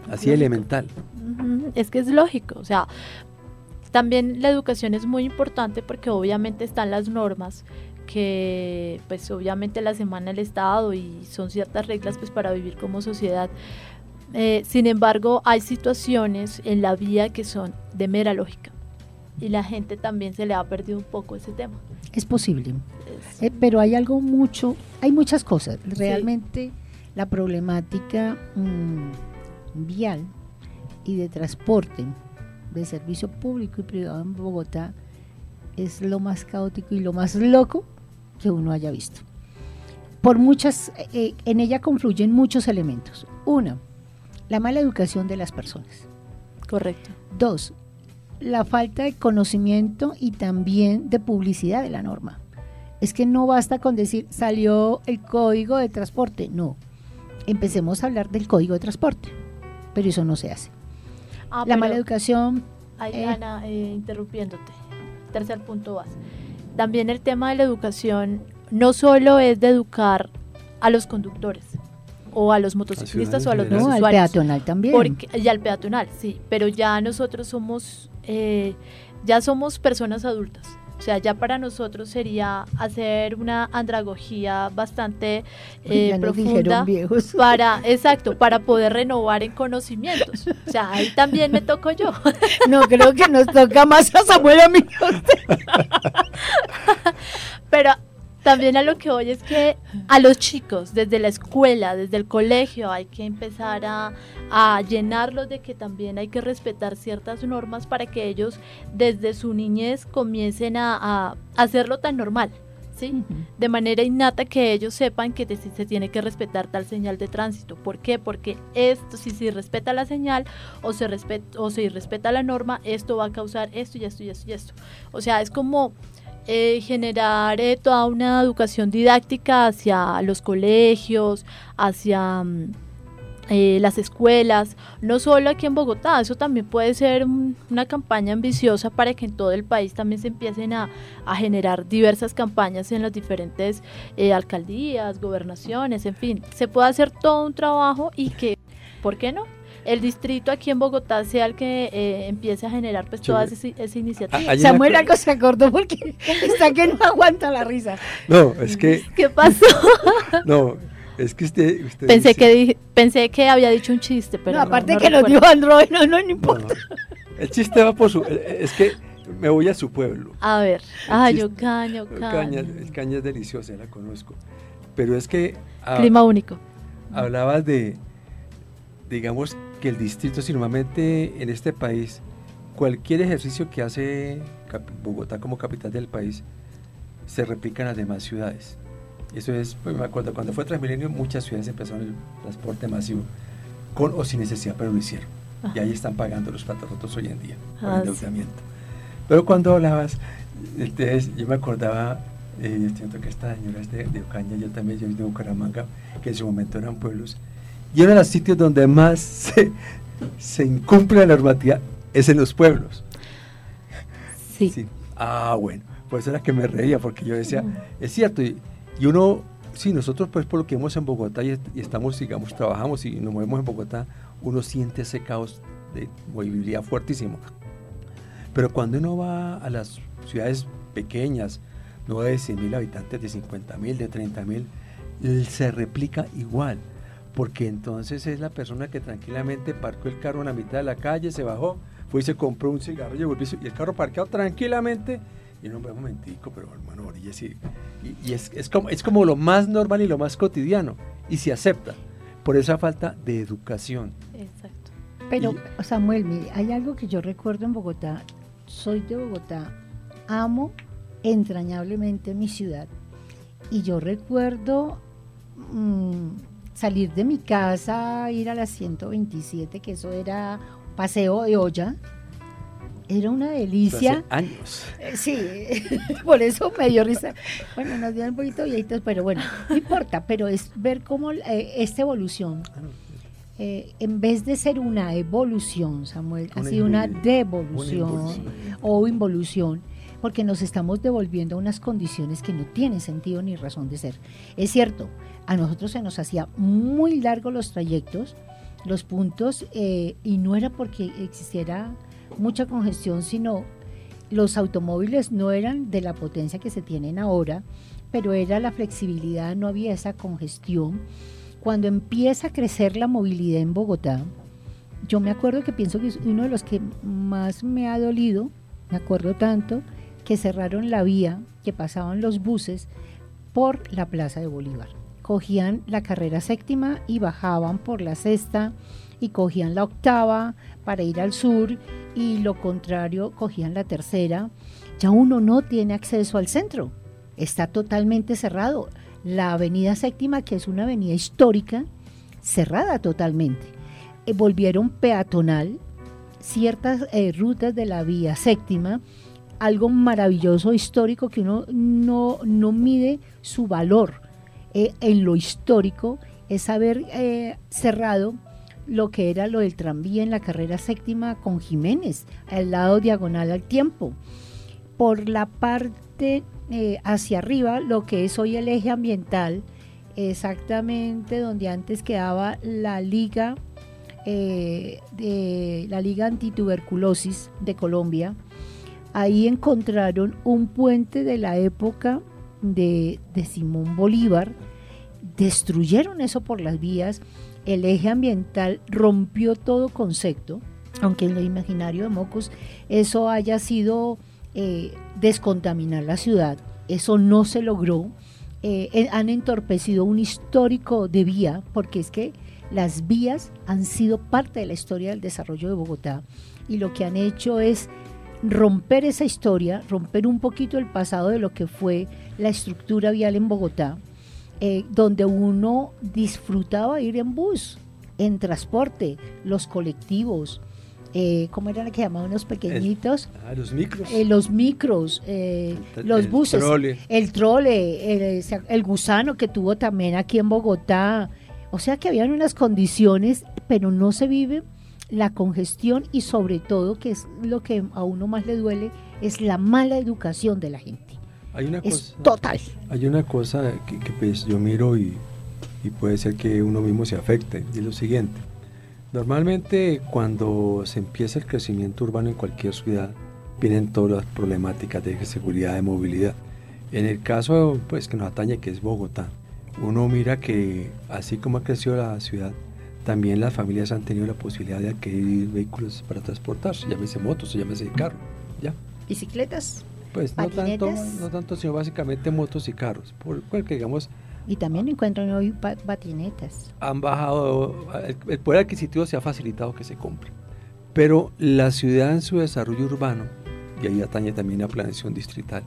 así elemental. Es que es lógico, o sea, también la educación es muy importante porque obviamente están las normas que pues obviamente las emana el Estado y son ciertas reglas pues para vivir como sociedad. Sin embargo, hay situaciones en la vida que son de mera lógica y la gente también se le ha perdido un poco ese tema. Es posible, pero hay hay muchas cosas. Realmente la problemática vial y de transporte, de servicio público y privado en Bogotá es lo más caótico y lo más loco que uno haya visto. En ella confluyen muchos elementos. Uno, la mala educación de las personas. Correcto. Dos, la falta de conocimiento y también de publicidad de la norma. Es que no basta con decir salió el código de transporte, no. Empecemos a hablar del código de transporte, pero eso no se hace. La mala educación. Ana, interrumpiéndote, tercer punto vas. También el tema de la educación no solo es de educar a los conductores o a los motociclistas o a los usuarios. Al peatonal también. Y al peatonal, sí, pero ya nosotros somos personas adultas. O sea, ya para nosotros sería hacer una andragogía bastante profunda para poder renovar en conocimientos. O sea, ahí también me toco yo. No, creo que nos toca más a Samuel, a mí. Pero también a lo que voy es que a los chicos, desde la escuela, desde el colegio, hay que empezar a llenarlos de que también hay que respetar ciertas normas para que ellos desde su niñez comiencen a hacerlo tan normal, ¿sí? Uh-huh. De manera innata que ellos sepan que se tiene que respetar tal señal de tránsito. ¿Por qué? Porque esto, si se respeta la señal o se respeta la norma, esto va a causar esto y esto y esto y esto. O sea, es como generar toda una educación didáctica hacia los colegios, hacia las escuelas, no solo aquí en Bogotá. Eso también puede ser una campaña ambiciosa para que en todo el país también se empiecen a generar diversas campañas en las diferentes alcaldías, gobernaciones, en fin, se puede hacer todo un trabajo y que, ¿por qué no?, el distrito aquí en Bogotá sea el que empiece a generar pues todas esas iniciativas. Samuel algo se acordó porque está que no aguanta la risa. No, es que... ¿Qué pasó? No, es que usted pensé que había dicho un chiste, pero no, aparte que lo dijo Android, no importa. No. El chiste va por es que me voy a su pueblo. A ver, yo caña. El caña es deliciosa, la conozco. Pero es que... clima único. Hablabas digamos que el distrito, si normalmente en este país, cualquier ejercicio que hace Bogotá como capital del país, se replica en las demás ciudades. Eso es, pues me acuerdo, cuando fue Transmilenio, muchas ciudades empezaron el transporte masivo, con o sin necesidad, pero lo hicieron. Y ahí están pagando los platos rotos hoy en día, por endeudamiento. Sí. Pero cuando hablabas, yo me acordaba, yo siento que esta señora es de Ocaña, yo también, yo soy de Bucaramanga, que en su momento eran pueblos. Y uno de los sitios donde más se incumple la normativa es en los pueblos. Sí. Bueno, pues era que me reía porque yo decía, es cierto, y uno, sí, nosotros pues por lo que vemos en Bogotá y estamos, digamos, trabajamos y nos movemos en Bogotá, uno siente ese caos de movilidad fuertísimo. Pero cuando uno va a las ciudades pequeñas, no de 100.000 habitantes, de 50.000, de 30.000, se replica igual. Porque entonces es la persona que tranquilamente parcó el carro en la mitad de la calle, se bajó, fue y se compró un cigarrillo y el carro parqueado tranquilamente, y no, un momentico, pero hermano, orilla, sí, y es como lo más normal y lo más cotidiano, y se acepta, por esa falta de educación. Exacto. Pero, Samuel, mire, hay algo que yo recuerdo en Bogotá, soy de Bogotá, amo entrañablemente mi ciudad, y yo recuerdo... salir de mi casa, ir a la 127, que eso era paseo de olla, era una delicia. Hace años. Sí, por eso me dio risa. Bueno, nos dieron un poquito viejitos, pero bueno, no importa, pero es ver cómo esta evolución, en vez de ser una evolución, Samuel, ha sido una devolución o involución, porque nos estamos devolviendo a unas condiciones que no tienen sentido ni razón de ser. Es cierto, a nosotros se nos hacía muy largos los trayectos los puntos, y no era porque existiera mucha congestión, sino los automóviles no eran de la potencia que se tienen ahora, pero era la flexibilidad, no había esa congestión. Cuando empieza a crecer la movilidad en Bogotá, yo me acuerdo que pienso que es uno de los que más me ha dolido, me acuerdo tanto, que cerraron la vía, que pasaban los buses por la Plaza de Bolívar. Cogían la carrera séptima y bajaban por la sexta y cogían la octava para ir al sur, y lo contrario, cogían la tercera. Ya uno no tiene acceso al centro, está totalmente cerrado. La avenida séptima, que es una avenida histórica, cerrada totalmente. Volvieron peatonal ciertas rutas de la vía séptima, algo maravilloso, histórico, que uno no mide su valor en lo histórico, es haber cerrado lo que era lo del tranvía en la carrera séptima con Jiménez, al lado diagonal al Tiempo. Por la parte hacia arriba, lo que es hoy el eje ambiental, exactamente donde antes quedaba la liga la Liga Antituberculosis de Colombia, ahí encontraron un puente de la época de Simón Bolívar, destruyeron eso por las vías, el eje ambiental rompió todo concepto, aunque en lo imaginario de Mocos eso haya sido descontaminar la ciudad, eso no se logró. Han entorpecido un histórico de vía, porque es que las vías han sido parte de la historia del desarrollo de Bogotá, y lo que han hecho es romper esa historia, romper un poquito el pasado de lo que fue la estructura vial en Bogotá, donde uno disfrutaba ir en bus, en transporte, los colectivos, ¿cómo eran que llamaban los pequeñitos? Los micros. Los buses, trole. el trole, el gusano que tuvo también aquí en Bogotá. O sea que habían unas condiciones, pero no se vive la congestión, y sobre todo, que es lo que a uno más le duele, es la mala educación de la gente. Es total. Hay una cosa que pues yo miro y puede ser que uno mismo se afecte, y es lo siguiente. Normalmente cuando se empieza el crecimiento urbano en cualquier ciudad, vienen todas las problemáticas de seguridad, de movilidad. En el caso pues que nos atañe, que es Bogotá, uno mira que así como ha crecido la ciudad, también las familias han tenido la posibilidad de adquirir vehículos para transportarse, llámese motos o llámese carro, ¿ya? ¿Bicicletas? Pues no tanto, sino básicamente motos y carros, porque digamos... Y también encuentran hoy patinetas. Han bajado, el poder adquisitivo se ha facilitado que se compre, pero la ciudad en su desarrollo urbano, y ahí atañe también la planeación distrital,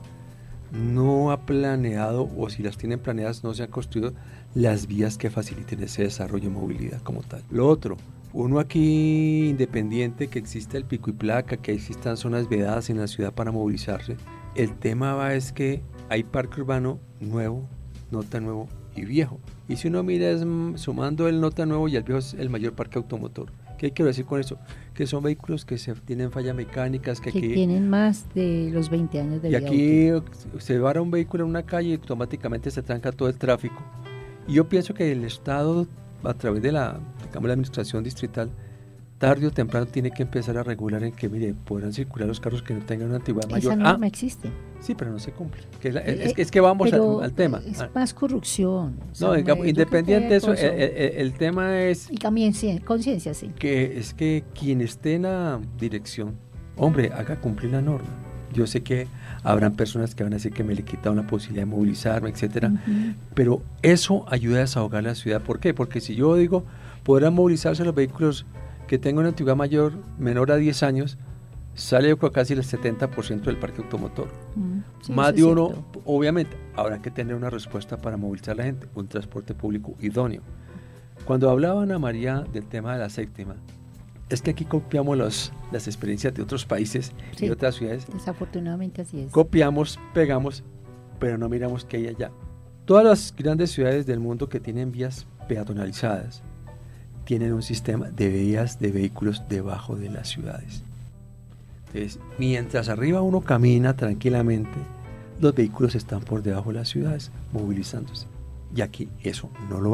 no ha planeado, o si las tienen planeadas, no se han construido las vías que faciliten ese desarrollo y movilidad como tal. Lo otro, uno aquí independiente, que existe el pico y placa, que existan zonas vedadas en la ciudad para movilizarse, el tema va es que hay parque urbano nuevo, no tan nuevo y viejo. Y si uno mira, es sumando el no tan nuevo y el viejo, es el mayor parque automotor. ¿Qué quiero decir con eso? Que son vehículos que tienen fallas mecánicas, que tienen más de los 20 años de vida. Y aquí se va un vehículo en una calle y automáticamente se tranca todo el tráfico. Y yo pienso que el Estado, a través de la administración distrital, tarde o temprano tiene que empezar a regular en que, mire, podrán circular los carros que no tengan una antigüedad mayor. Esa norma existe. Sí, pero no se cumple. Es que vamos al tema. Es más corrupción. No, digamos, independiente de eso, el tema es... Y también conciencia, sí. Que es que quien esté en la dirección, hombre, haga cumplir la norma. Yo sé que habrán personas que van a decir que me le quitaron la posibilidad de movilizarme, etcétera, pero eso ayuda a desahogar la ciudad. ¿Por qué? Porque si yo digo, podrán movilizarse los vehículos que tengan una antigüedad menor a 10 años, sale casi el 70% del parque automotor. Sí, más de uno, obviamente, habrá que tener una respuesta para movilizar a la gente, un transporte público idóneo. Cuando hablaba Ana María del tema de la séptima, es que aquí copiamos las experiencias de otros países y otras ciudades. Desafortunadamente así es. Copiamos, pegamos, pero no miramos qué hay allá. Todas las grandes ciudades del mundo que tienen vías peatonalizadas tienen un sistema de vías de vehículos debajo de las ciudades. Entonces, mientras arriba uno camina tranquilamente, los vehículos están por debajo de las ciudades, movilizándose. Y aquí eso no lo hay.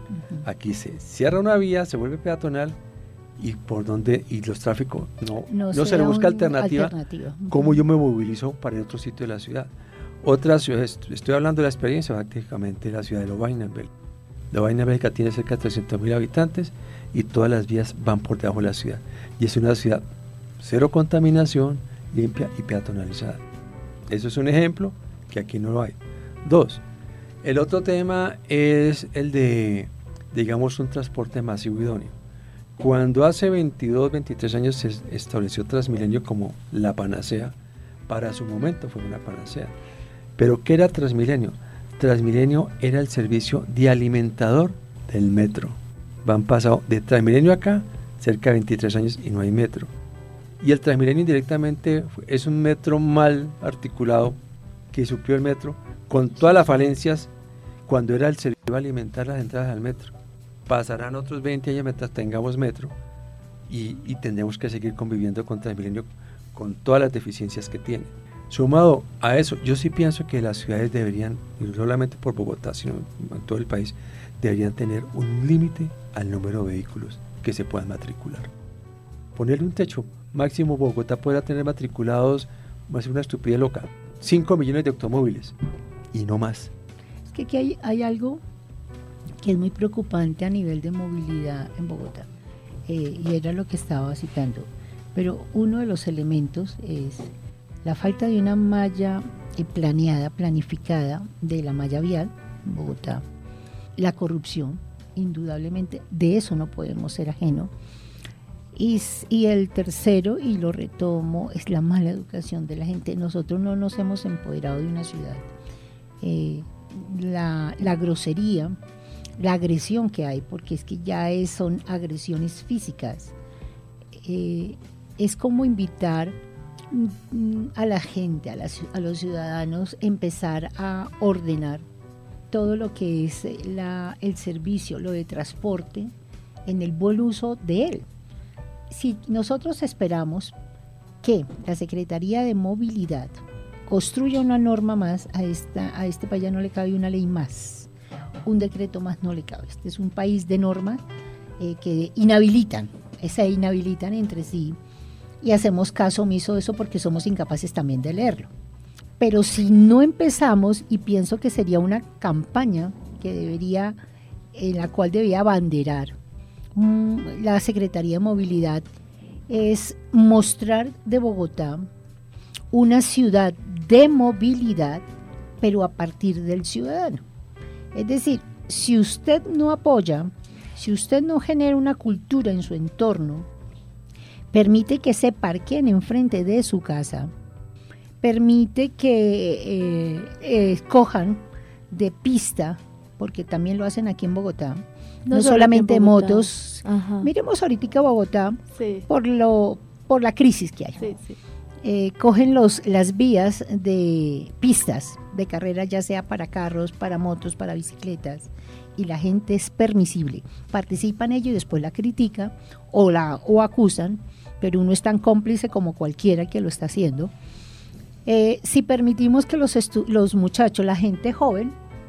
Aquí se cierra una vía, se vuelve peatonal y por donde y los tráficos no se le busca alternativa. ¿Cómo yo me movilizo para ir a otro sitio de la ciudad? Otras ciudades, estoy hablando de la experiencia prácticamente de la ciudad de Lovaina, en Bélgica. Lovaina, Bélgica tiene cerca de 300.000 habitantes y todas las vías van por debajo de la ciudad. Y es una ciudad cero contaminación, limpia y peatonalizada. Eso es un ejemplo que aquí no lo hay. 2. El otro tema es el de, digamos, un transporte masivo idóneo. Cuando hace 22, 23 años se estableció Transmilenio como la panacea, para su momento fue una panacea. Pero ¿qué era Transmilenio? Transmilenio era el servicio de alimentador del metro. Van pasado de Transmilenio acá cerca de 23 años y no hay metro. Y el Transmilenio indirectamente es un metro mal articulado que suplió el metro con todas las falencias cuando era el servicio de alimentar las entradas al metro. Pasarán otros 20 años mientras tengamos metro y tendremos que seguir conviviendo con Transmilenio con todas las deficiencias que tiene. Sumado a eso, yo sí pienso que las ciudades deberían, y no solamente por Bogotá, sino en todo el país, deberían tener un límite al número de vehículos que se puedan matricular. Ponerle un techo máximo. Bogotá podrá tener matriculados, va a ser una estupidez loca, 5 millones de automóviles y no más. Es que aquí hay algo que es muy preocupante a nivel de movilidad en Bogotá, y era lo que estaba citando, pero uno de los elementos es la falta de una malla planeada, planificada de la malla vial en Bogotá, la corrupción, indudablemente, de eso no podemos ser ajenos, y el tercero, y lo retomo, es la mala educación de la gente. Nosotros no nos hemos empoderado de una ciudad. La grosería, la agresión que hay, porque es que ya son agresiones físicas, es como invitar a la gente, a los ciudadanos, empezar a ordenar todo lo que es el servicio, lo de transporte, en el buen uso de él. Si nosotros esperamos que la Secretaría de Movilidad construya una norma más, a este país ya no le cabe una ley más, un decreto más no le cabe. Este es un país de normas que se inhabilitan entre sí, y hacemos caso omiso de eso porque somos incapaces también de leerlo. Pero si no empezamos, y pienso que sería una campaña en la cual debería abanderar la Secretaría de Movilidad, es mostrar de Bogotá una ciudad de movilidad, pero a partir del ciudadano. Es decir, si usted no apoya, si usted no genera una cultura en su entorno, permite que se parqueen enfrente de su casa, permite que cojan de pista, porque también lo hacen aquí en Bogotá, no solamente motos. Ajá. Miremos ahorita Bogotá, sí, por la crisis que hay. Sí, sí. Cogen las vías de pistas de carrera, ya sea para carros, para motos, para bicicletas, y la gente es permisible, participa en ello y después la critica o acusan, pero uno es tan cómplice como cualquiera que lo está haciendo. Si permitimos que los muchachos, la gente joven,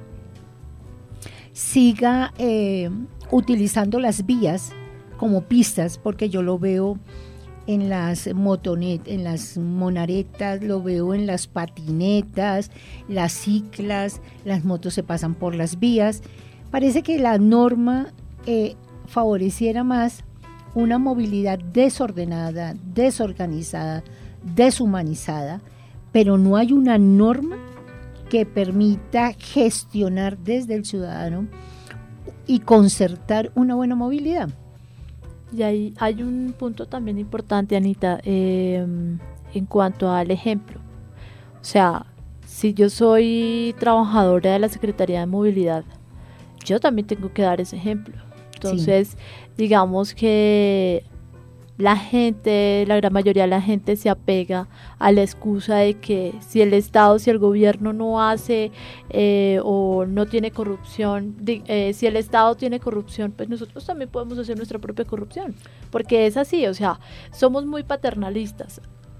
siga utilizando las vías como pistas, porque yo lo veo en las en las monaretas, lo veo en las patinetas, las ciclas, las motos se pasan por las vías. Parece que la norma favoreciera más una movilidad desordenada, desorganizada, deshumanizada, pero no hay una norma que permita gestionar desde el ciudadano y concertar una buena movilidad. Y ahí hay un punto también importante, Anita, en cuanto al ejemplo. O sea, si yo soy trabajadora de la Secretaría de Movilidad, yo también tengo que dar ese ejemplo. Entonces, sí, digamos que la gran mayoría de la gente se apega a la excusa de que si el Estado, si el gobierno no hace o no tiene corrupción, si el Estado tiene corrupción, pues nosotros también podemos hacer nuestra propia corrupción, porque es así, o sea, somos muy paternalistas.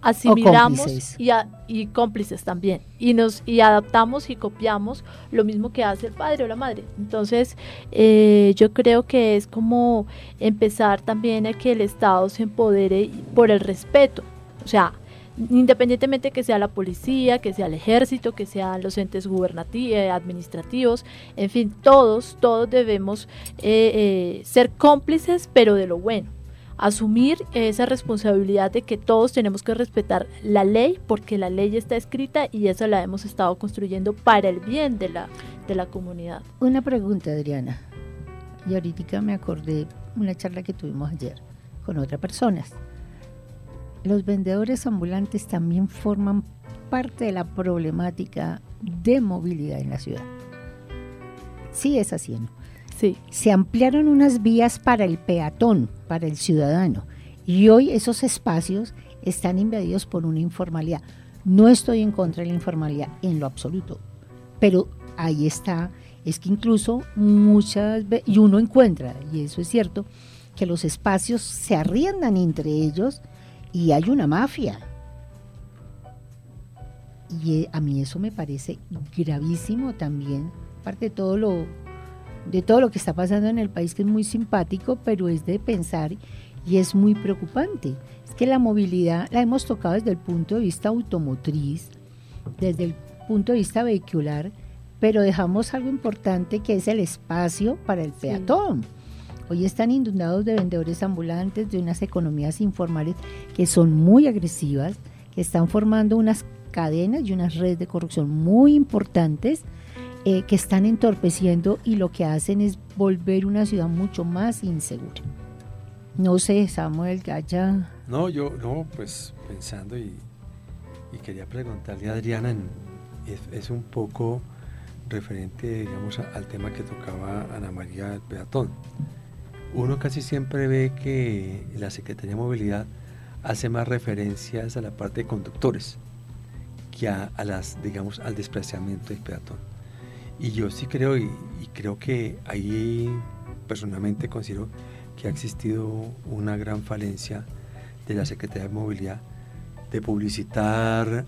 asimilamos cómplices. y cómplices también, y adaptamos y copiamos lo mismo que hace el padre o la madre. Entonces yo creo que es como empezar también a que el Estado se empodere por el respeto, o sea, independientemente que sea la policía, que sea el ejército, que sean los entes administrativos, en fin, todos debemos ser cómplices, pero de lo bueno. Asumir esa responsabilidad de que todos tenemos que respetar la ley, porque la ley está escrita y esa la hemos estado construyendo para el bien de la comunidad. Una pregunta, Adriana, y ahorita me acordé una charla que tuvimos ayer con otras personas. Los vendedores ambulantes también forman parte de la problemática de movilidad en la ciudad. Sí es así, ¿no? Sí. Se ampliaron unas vías para el peatón, para el ciudadano, y hoy esos espacios están invadidos por una informalidad. No estoy en contra de la informalidad en lo absoluto, pero ahí está, es que incluso muchas veces, y uno encuentra, y eso es cierto, que los espacios se arriendan entre ellos y hay una mafia. Y a mí eso me parece gravísimo también, aparte de todo lo que está pasando en el país, que es muy simpático, pero es de pensar y es muy preocupante. Es que la movilidad la hemos tocado desde el punto de vista automotriz, desde el punto de vista vehicular, pero dejamos algo importante que es el espacio para el peatón. Hoy están inundados de vendedores ambulantes, de unas economías informales que son muy agresivas, que están formando unas cadenas y unas redes de corrupción muy importantes, que están entorpeciendo y lo que hacen es volver una ciudad mucho más insegura. No sé, Samuel, Gaya. No, pues pensando y quería preguntarle a Adriana, es un poco referente, digamos, al tema que tocaba Ana María del peatón. Uno casi siempre ve que la Secretaría de Movilidad hace más referencias a la parte de conductores que a las, digamos, al desplazamiento del peatón. Y yo sí creo, y creo que ahí personalmente considero que ha existido una gran falencia de la Secretaría de Movilidad de publicitar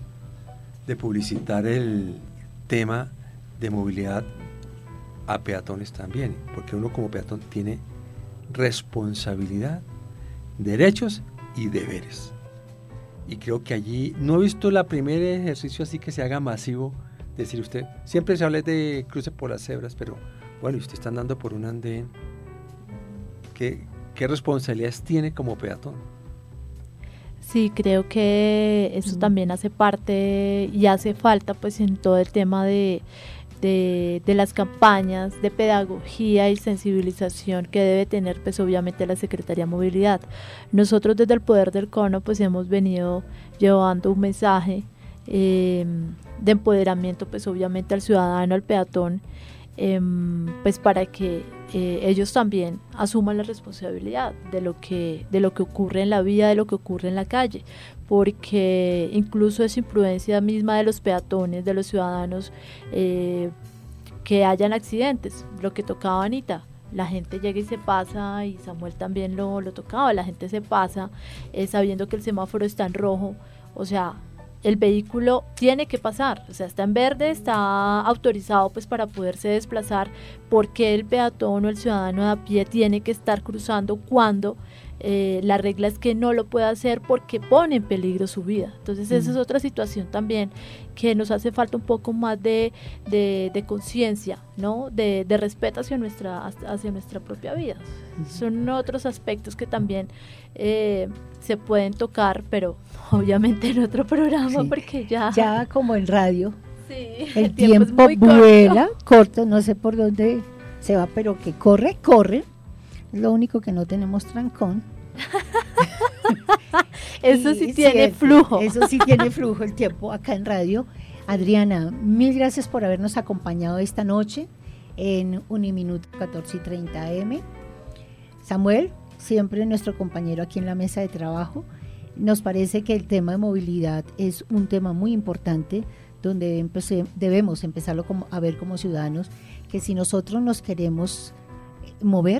el tema de movilidad a peatones también, porque uno como peatón tiene responsabilidad, derechos y deberes. Y creo que allí no he visto el primer ejercicio así que se haga masivo. Decir usted, siempre se habla de cruce por las cebras, pero bueno, usted está andando por un andén, ¿qué responsabilidades tiene como peatón? Sí, creo que eso también hace parte y hace falta pues en todo el tema de las campañas de pedagogía y sensibilización que debe tener pues obviamente la Secretaría de Movilidad. Nosotros desde el Poder del Cono pues hemos venido llevando un mensaje de empoderamiento pues obviamente al ciudadano, al peatón, pues para que ellos también asuman la responsabilidad de lo que ocurre en la vía, de lo que ocurre en la calle, porque incluso es imprudencia misma de los peatones, de los ciudadanos, que hayan accidentes. Lo que tocaba Anita, la gente llega y se pasa, y Samuel también lo tocaba, la gente se pasa sabiendo que el semáforo está en rojo, o sea, el vehículo tiene que pasar, o sea, está en verde, está autorizado pues para poderse desplazar, porque el peatón o el ciudadano de a pie tiene que estar cruzando cuando la regla es que no lo puede hacer porque pone en peligro su vida. Entonces esa es otra situación también que nos hace falta un poco más de conciencia, ¿no? De respeto hacia nuestra propia vida. Son otros aspectos que también se pueden tocar, pero obviamente en otro programa, porque ya como en radio, sí, el tiempo vuela, corto, no sé por dónde se va, pero que corre. Lo único que no tenemos trancón. Eso sí tiene flujo. Eso sí tiene flujo el tiempo acá en radio. Adriana, mil gracias por habernos acompañado esta noche en Uniminuto 14:30 AM. Samuel, siempre nuestro compañero aquí en la mesa de trabajo. Nos parece que el tema de movilidad es un tema muy importante donde debemos empezarlo a ver como ciudadanos, que si nosotros nos queremos mover,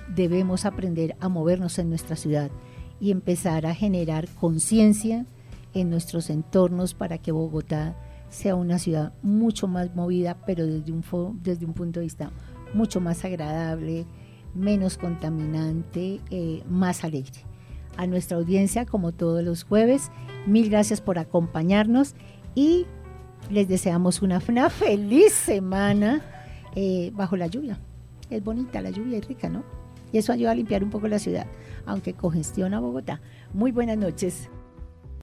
debemos aprender a movernos en nuestra ciudad y empezar a generar conciencia en nuestros entornos para que Bogotá sea una ciudad mucho más movida, pero desde un punto de vista mucho más agradable, menos contaminante, más alegre. A nuestra audiencia, como todos los jueves, mil gracias por acompañarnos y les deseamos una feliz semana bajo la lluvia. Es bonita la lluvia, es rica, ¿no? Y eso ayuda a limpiar un poco la ciudad, aunque congestiona Bogotá. Muy buenas noches.